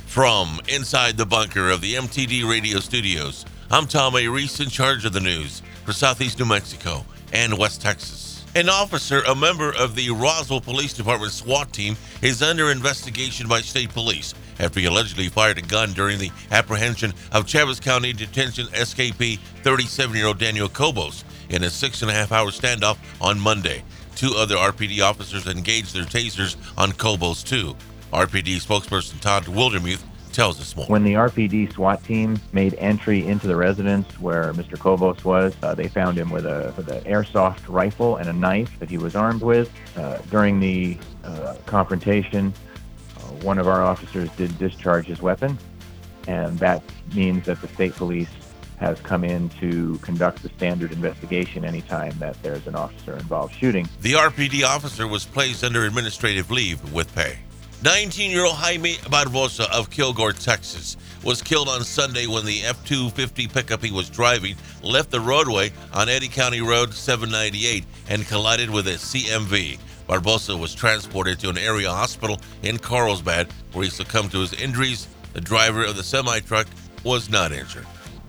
From inside the bunker of the MTD radio studios, I'm Tom A. Reese, in charge of the news for Southeast New Mexico and West Texas. An officer, a member of the Roswell Police Department SWAT team, is under investigation by state police after he allegedly fired a gun during the apprehension of Chaves County Detention escapee 37-year-old Daniel Cobos in a 6.5-hour standoff on Monday. 2 other RPD officers engaged their tasers on Cobos, too. RPD spokesperson Todd Wildermuth tells us more. When the RPD SWAT team made entry into the residence where Mr. Cobos was, they found him with an airsoft rifle and a knife that he was armed with. During the confrontation, one of our officers did discharge his weapon, and that means that the state police has come in to conduct the standard investigation anytime that there's an officer involved shooting. The RPD officer was placed under administrative leave with pay. 19-year-old Jaime Barbosa of Kilgore, Texas, was killed on Sunday when the F-250 pickup he was driving left the roadway on Eddy County Road 798 and collided with a CMV. Barbosa was transported to an area hospital in Carlsbad, where he succumbed to his injuries. The driver of the semi-truck was not injured.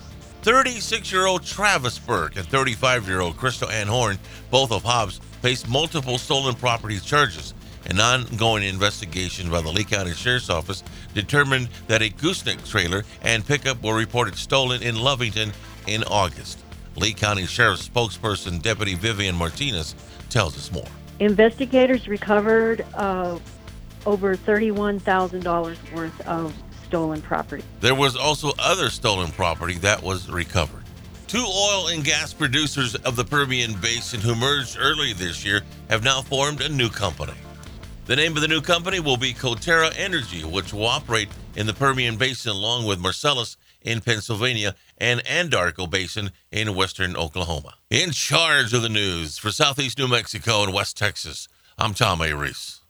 36-year-old Travis Burke and 35-year-old Crystal Ann Horn, both of Hobbs, faced multiple stolen property charges. An ongoing investigation by the Lee County Sheriff's Office determined that a gooseneck trailer and pickup were reported stolen in Lovington in August. Lee County Sheriff's spokesperson, Deputy Vivian Martinez, tells us more. Investigators recovered over $31,000 worth of stolen property. There was also other stolen property that was recovered. 2 oil and gas producers of the Permian Basin who merged early this year have now formed a new company. The name of the new company will be Coterra Energy, which will operate in the Permian Basin along with Marcellus in Pennsylvania and Anadarko Basin in western Oklahoma. In charge of the news for Southeast New Mexico and West Texas, I'm Tom A. Reese.